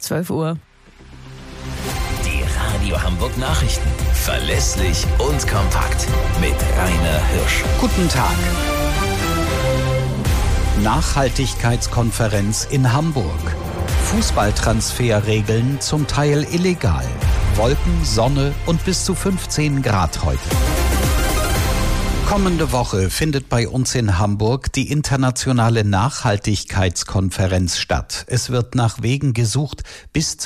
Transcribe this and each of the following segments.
12 Uhr. Die Radio Hamburg Nachrichten. Verlässlich und kompakt. Mit Rainer Hirsch. Guten Tag. Nachhaltigkeitskonferenz in Hamburg. Fußballtransferregeln zum Teil illegal. Wolken, Sonne und bis zu 15 Grad heute. Kommende Woche findet bei uns in Hamburg die internationale Nachhaltigkeitskonferenz statt. Es wird nach Wegen gesucht, bis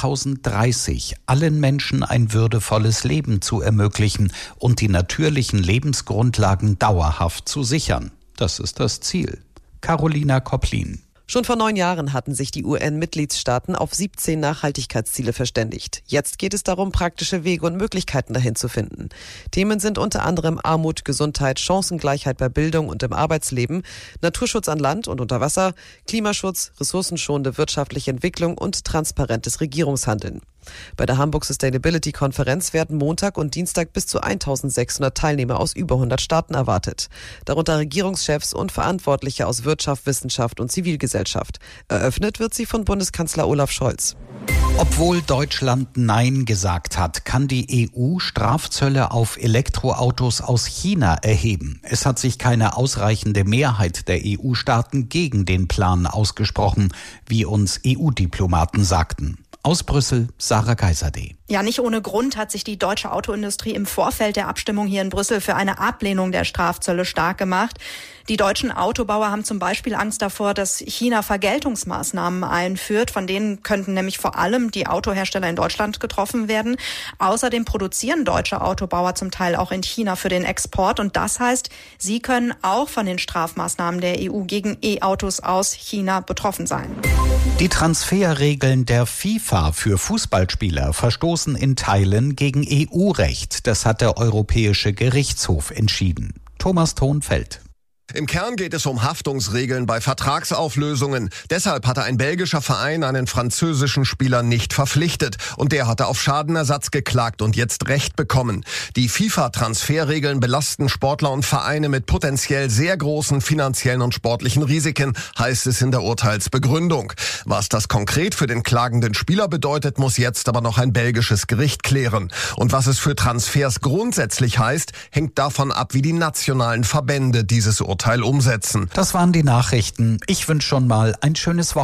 2030 allen Menschen ein würdevolles Leben zu ermöglichen und die natürlichen Lebensgrundlagen dauerhaft zu sichern. Das ist das Ziel. Carolina Kopplin. Schon vor 9 Jahren hatten sich die UN-Mitgliedstaaten auf 17 Nachhaltigkeitsziele verständigt. Jetzt geht es darum, praktische Wege und Möglichkeiten dahin zu finden. Themen sind unter anderem Armut, Gesundheit, Chancengleichheit bei Bildung und im Arbeitsleben, Naturschutz an Land und unter Wasser, Klimaschutz, ressourcenschonende wirtschaftliche Entwicklung und transparentes Regierungshandeln. Bei der Hamburg Sustainability-Konferenz werden Montag und Dienstag bis zu 1600 Teilnehmer aus über 100 Staaten erwartet. Darunter Regierungschefs und Verantwortliche aus Wirtschaft, Wissenschaft und Zivilgesellschaft. Eröffnet wird sie von Bundeskanzler Olaf Scholz. Obwohl Deutschland Nein gesagt hat, kann die EU Strafzölle auf Elektroautos aus China erheben. Es hat sich keine ausreichende Mehrheit der EU-Staaten gegen den Plan ausgesprochen, wie uns EU-Diplomaten sagten. Aus Brüssel, Sarah Geiserde. Ja, nicht ohne Grund hat sich die deutsche Autoindustrie im Vorfeld der Abstimmung hier in Brüssel für eine Ablehnung der Strafzölle stark gemacht. Die deutschen Autobauer haben zum Beispiel Angst davor, dass China Vergeltungsmaßnahmen einführt. Von denen könnten nämlich vor allem die Autohersteller in Deutschland getroffen werden. Außerdem produzieren deutsche Autobauer zum Teil auch in China für den Export. Und das heißt, sie können auch von den Strafmaßnahmen der EU gegen E-Autos aus China betroffen sein. Die Transferregeln der FIFA für Fußballspieler verstoßen in Teilen gegen EU-Recht. Das hat der Europäische Gerichtshof entschieden. Thomas Thonfeld. Im Kern geht es um Haftungsregeln bei Vertragsauflösungen. Deshalb hatte ein belgischer Verein einen französischen Spieler nicht verpflichtet. Und der hatte auf Schadenersatz geklagt und jetzt Recht bekommen. Die FIFA-Transferregeln belasten Sportler und Vereine mit potenziell sehr großen finanziellen und sportlichen Risiken, heißt es in der Urteilsbegründung. Was das konkret für den klagenden Spieler bedeutet, muss jetzt aber noch ein belgisches Gericht klären. Und was es für Transfers grundsätzlich heißt, hängt davon ab, wie die nationalen Verbände dieses Urteil umsetzen. Das waren die Nachrichten. Ich wünsche schon mal ein schönes Wochenende.